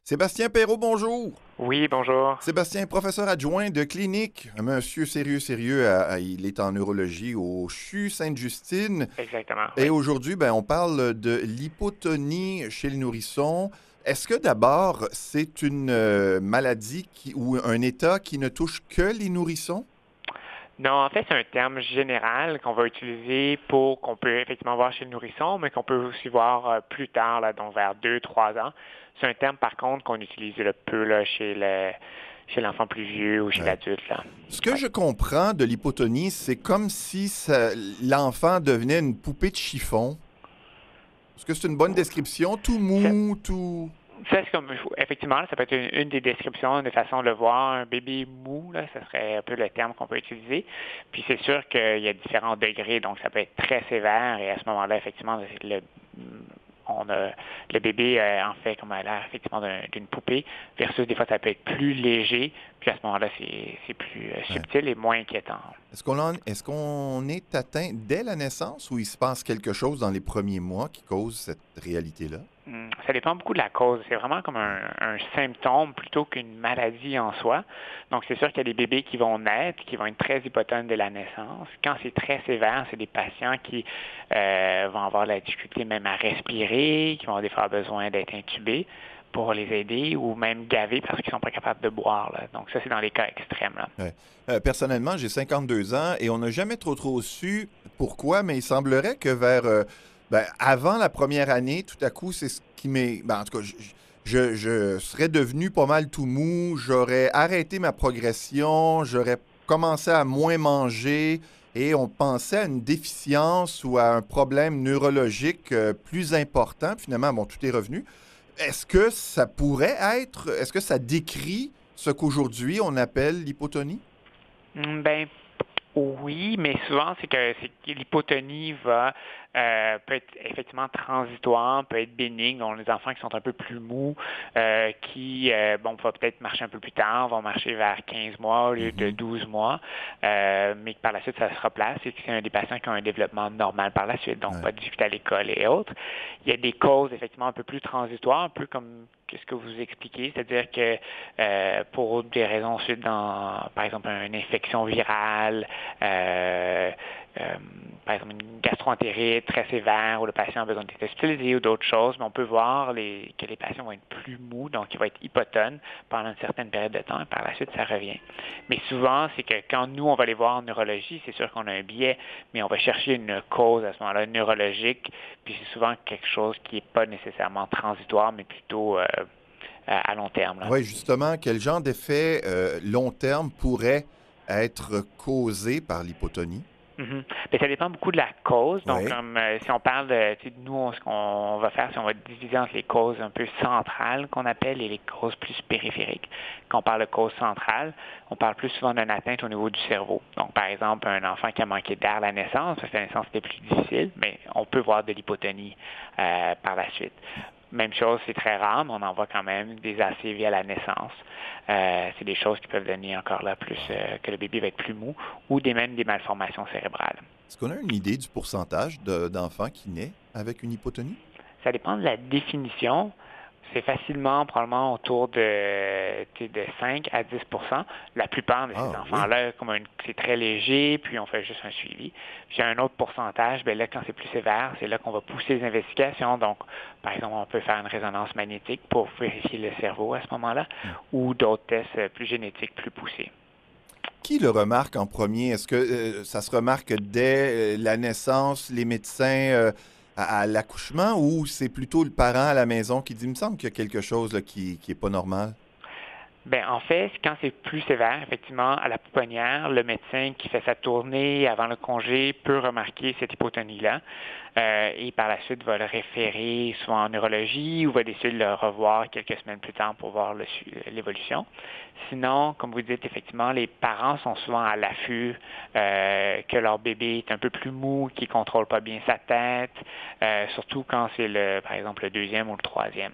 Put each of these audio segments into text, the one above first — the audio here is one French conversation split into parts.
Sébastien Perrault, bonjour. Oui, bonjour. Sébastien, professeur adjoint de clinique. Un monsieur sérieux, il est en neurologie au CHU Sainte-Justine. Exactement, Et oui. aujourd'hui, on parle de l'hypotonie chez les nourrissons. Est-ce que d'abord, c'est une maladie ou un état qui ne touche que les nourrissons? Non, en fait, c'est un terme général qu'on va utiliser pour qu'on peut effectivement voir chez le nourrisson, mais qu'on peut aussi voir plus tard, là, donc vers 2, 3 ans. C'est un terme, par contre, qu'on utilise peu là, chez l'enfant plus vieux ou chez Ouais. l'adulte, là. Ce que Ouais. je comprends de l'hypotonie, c'est comme si l'enfant devenait une poupée de chiffon. Est-ce que c'est une bonne description? Tout Ça, mou, tout... ça, c'est comme, effectivement, là, ça peut être une des descriptions, une façon de le voir. Un bébé mou, là, ce serait un peu le terme qu'on peut utiliser. Puis c'est sûr qu'il y a différents degrés, donc ça peut être très sévère et à ce moment-là, effectivement, le bébé en fait comme a l'air effectivement d'une poupée, versus des fois ça peut être plus léger, puis à ce moment-là, c'est plus Ouais. subtil et moins inquiétant. Est-ce qu'on est atteint dès la naissance ou il se passe quelque chose dans les premiers mois qui cause cette réalité-là? Ça dépend beaucoup de la cause. C'est vraiment comme un symptôme plutôt qu'une maladie en soi. Donc, c'est sûr qu'il y a des bébés qui vont naître, qui vont être très hypotones dès la naissance. Quand c'est très sévère, c'est des patients qui vont avoir la difficulté même à respirer, qui vont des fois avoir besoin d'être intubés pour les aider ou même gavés parce qu'ils sont pas capables de boire, là. Donc, ça, c'est dans les cas extrêmes, là. Ouais. Personnellement, j'ai 52 ans et on n'a jamais trop su pourquoi, mais il semblerait que avant la première année, tout à coup, c'est ce qui m'est... En tout cas, je serais devenu pas mal tout mou, j'aurais arrêté ma progression, j'aurais commencé à moins manger et on pensait à une déficience ou à un problème neurologique plus important. Puis finalement, tout est revenu. Est-ce que ça pourrait être... Est-ce que ça décrit ce qu'aujourd'hui on appelle l'hypotonie? Ben, oui, mais souvent, c'est que l'hypotonie peut être effectivement transitoire, peut être bénigne. On a les enfants qui sont un peu plus mous, qui, vont peut-être marcher un peu plus tard, vont marcher vers 15 mois au lieu de Mhm. 12 mois, mais que par la suite, ça se replace et que c'est un des patients qui ont un développement normal par la suite, donc Ouais. pas de difficulté à l'école et autres. Il y a des causes, effectivement, un peu plus transitoires, un peu comme ce que vous expliquez, c'est-à-dire que pour des raisons ensuite par exemple, une infection virale, euh, par exemple une gastroentérite très sévère où le patient a besoin d'être hospitalisé ou d'autres choses, mais on peut voir que les patients vont être plus mous, donc ils vont être hypotones pendant une certaine période de temps et par la suite, ça revient. Mais souvent, c'est que quand nous, on va les voir en neurologie, c'est sûr qu'on a un biais, mais on va chercher une cause à ce moment-là neurologique, puis c'est souvent quelque chose qui n'est pas nécessairement transitoire, mais plutôt à long terme, là. Oui, justement, quel genre d'effet long terme pourrait être causé par l'hypotonie? Mhm. Mais ça dépend beaucoup de la cause. Donc, Oui. comme si on parle de, tu sais, nous, ce qu'on va faire, c'est on va diviser entre les causes un peu centrales qu'on appelle et les causes plus périphériques. Quand on parle de cause centrale, on parle plus souvent d'une atteinte au niveau du cerveau. Donc, par exemple, un enfant qui a manqué d'air à la naissance, parce que la naissance était plus difficile, mais on peut voir de l'hypotonie par la suite. Même chose, c'est très rare, mais on en voit quand même des ACV à la naissance. C'est des choses qui peuvent donner encore là plus que le bébé va être plus mou ou même des malformations cérébrales. Est-ce qu'on a une idée du pourcentage d'enfants qui naissent avec une hypotonie? Ça dépend de la définition. C'est facilement, probablement, autour de 5 à 10%. La plupart de ces Ah oui. enfants-là, c'est très léger, puis on fait juste un suivi. Puis un autre pourcentage, bien là, quand c'est plus sévère, c'est là qu'on va pousser les investigations. Donc, par exemple, on peut faire une résonance magnétique pour vérifier le cerveau à ce moment-là, Hmm. ou d'autres tests plus génétiques, plus poussés. Qui le remarque en premier? Est-ce que ça se remarque dès la naissance, les médecins à l'accouchement, ou c'est plutôt le parent à la maison qui dit, il me semble qu'il y a quelque chose là, qui n'est pas normal? Ben, en fait, quand c'est plus sévère, effectivement, à la pouponnière, le médecin qui fait sa tournée avant le congé peut remarquer cette hypotonie-là et par la suite va le référer soit en neurologie ou va décider de le revoir quelques semaines plus tard pour voir l'évolution. Sinon, comme vous dites, effectivement, les parents sont souvent à l'affût que leur bébé est un peu plus mou, qu'il ne contrôle pas bien sa tête, surtout quand c'est, par exemple, le deuxième ou le troisième.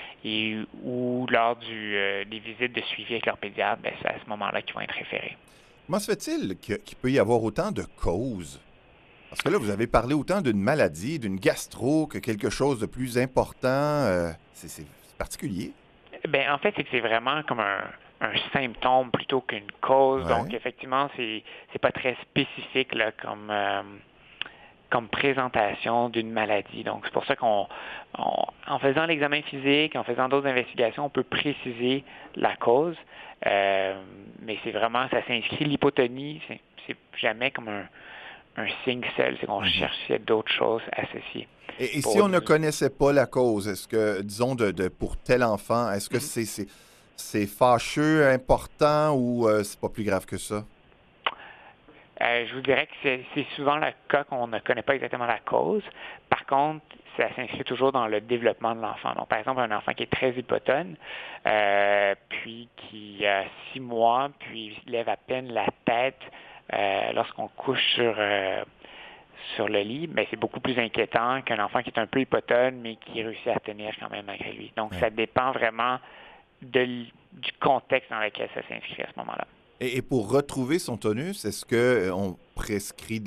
Ou lors des visites de suivi avec leur pédiatre, ben, c'est à ce moment-là qu'ils vont être référés. Comment se fait-il qu'il peut y avoir autant de causes? Parce que là, vous avez parlé autant d'une maladie, d'une gastro, que quelque chose de plus important. C'est particulier. Ben, en fait, c'est que c'est vraiment comme un symptôme plutôt qu'une cause. Donc, Ouais. effectivement, c'est pas très spécifique là, comme présentation d'une maladie. Donc, c'est pour ça en faisant l'examen physique, en faisant d'autres investigations, on peut préciser la cause. Mais c'est vraiment, ça s'inscrit l'hypotonie, c'est jamais comme un signe seul, c'est qu'on Mhm. cherchait d'autres choses associées. Et si Pour on ne nous. connaissait pas la cause, est-ce que, disons, pour tel enfant, est-ce que Mhm. c'est fâcheux, important ou c'est pas plus grave que ça? Je vous dirais que c'est souvent le cas qu'on ne connaît pas exactement la cause. Par contre, ça s'inscrit toujours dans le développement de l'enfant. Donc, par exemple, un enfant qui est très hypotone, puis qui a 6 mois, puis lève à peine la tête lorsqu'on couche sur le lit, mais c'est beaucoup plus inquiétant qu'un enfant qui est un peu hypotone, mais qui réussit à tenir quand même malgré lui. Donc, Ouais. ça dépend vraiment du contexte dans lequel ça s'inscrit à ce moment-là. Et pour retrouver son tonus, est-ce que on prescrit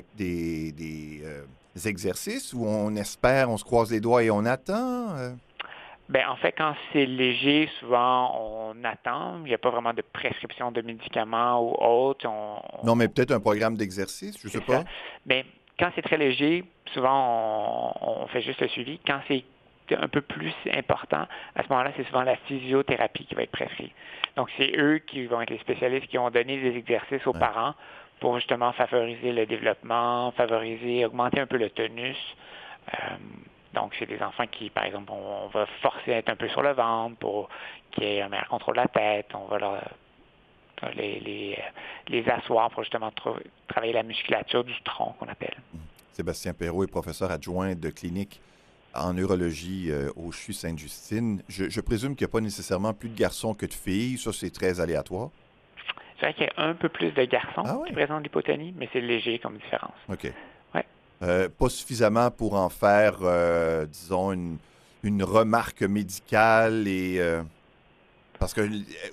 des exercices ou on espère, on se croise les doigts et on attend? Ben, en fait, quand c'est léger, souvent, on attend. Il n'y a pas vraiment de prescription de médicaments ou autre. Non, mais peut-être un programme d'exercice, je sais C'est ça. pas. Mais quand c'est très léger, souvent, on fait juste le suivi. Quand c'est un peu plus important, à ce moment-là, c'est souvent la physiothérapie qui va être prescrite. Donc, c'est eux qui vont être les spécialistes qui vont donner des exercices aux Ouais. parents pour justement favoriser le développement, augmenter un peu le tonus. Euh, donc, c'est des enfants qui, par exemple, on va forcer à être un peu sur le ventre pour qu'il y ait un meilleur contrôle de la tête. On va les asseoir pour justement travailler la musculature du tronc qu'on appelle. Sébastien Perrault est professeur adjoint de clinique en neurologie au CHU Sainte-Justine. Je présume qu'il n'y a pas nécessairement plus de garçons que de filles. Ça, c'est très aléatoire. C'est vrai qu'il y a un peu plus de garçons Ah qui oui? présentent l'hypotonie, mais c'est léger comme différence. OK. Ouais. Pas suffisamment pour en faire, disons, une remarque médicale et parce que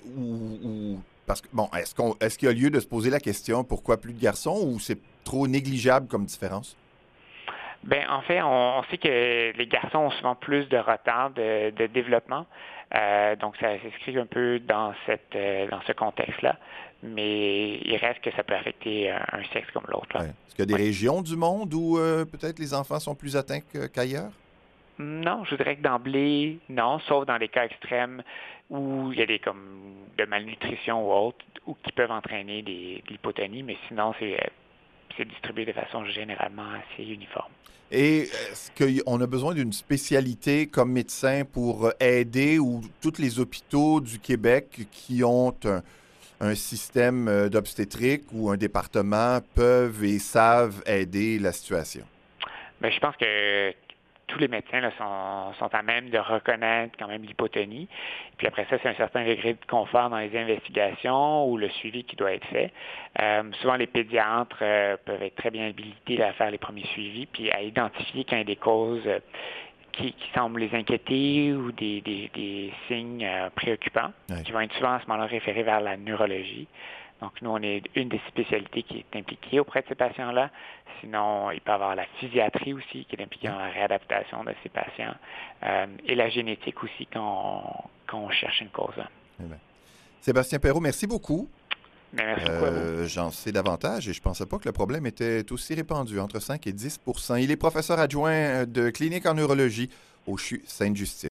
parce que bon, est-ce qu'il y a lieu de se poser la question pourquoi plus de garçons ou c'est trop négligeable comme différence? Ben, en fait, on sait que les garçons ont souvent plus de retard de développement. Donc, ça s'inscrit un peu dans ce contexte-là. Mais il reste que ça peut affecter un sexe comme l'autre, là. Ouais. Est-ce qu'il y a des Ouais. régions du monde où peut-être les enfants sont plus atteints qu'ailleurs? Non, je dirais que d'emblée, non, sauf dans les cas extrêmes où il y a des comme de malnutrition ou autre, ou qui peuvent entraîner de l'hypotonie, mais sinon, c'est distribué de façon généralement assez uniforme. Et est-ce qu'on a besoin d'une spécialité comme médecin pour aider ou tous les hôpitaux du Québec qui ont un système d'obstétrique ou un département peuvent et savent aider la situation? Mais je pense que tous les médecins là, sont à même de reconnaître quand même l'hypotonie. Puis après ça, c'est un certain degré de confort dans les investigations ou le suivi qui doit être fait. Souvent, les pédiatres peuvent être très bien habilités là, à faire les premiers suivis, puis à identifier quand il y a des causes qui semblent les inquiéter ou des signes préoccupants, Ouais. qui vont être souvent à ce moment-là référés vers la neurologie. Donc, nous, on est une des spécialités qui est impliquée auprès de ces patients-là. Sinon, il peut y avoir la physiatrie aussi qui est impliquée dans la réadaptation de ces patients et la génétique aussi quand on cherche une cause. Eh bien. Sébastien Perrault, merci beaucoup. Mais merci beaucoup à vous. J'en sais davantage et je ne pensais pas que le problème était aussi répandu, entre 5 et 10 Il est professeur adjoint de clinique en neurologie au CHU Sainte-Justine.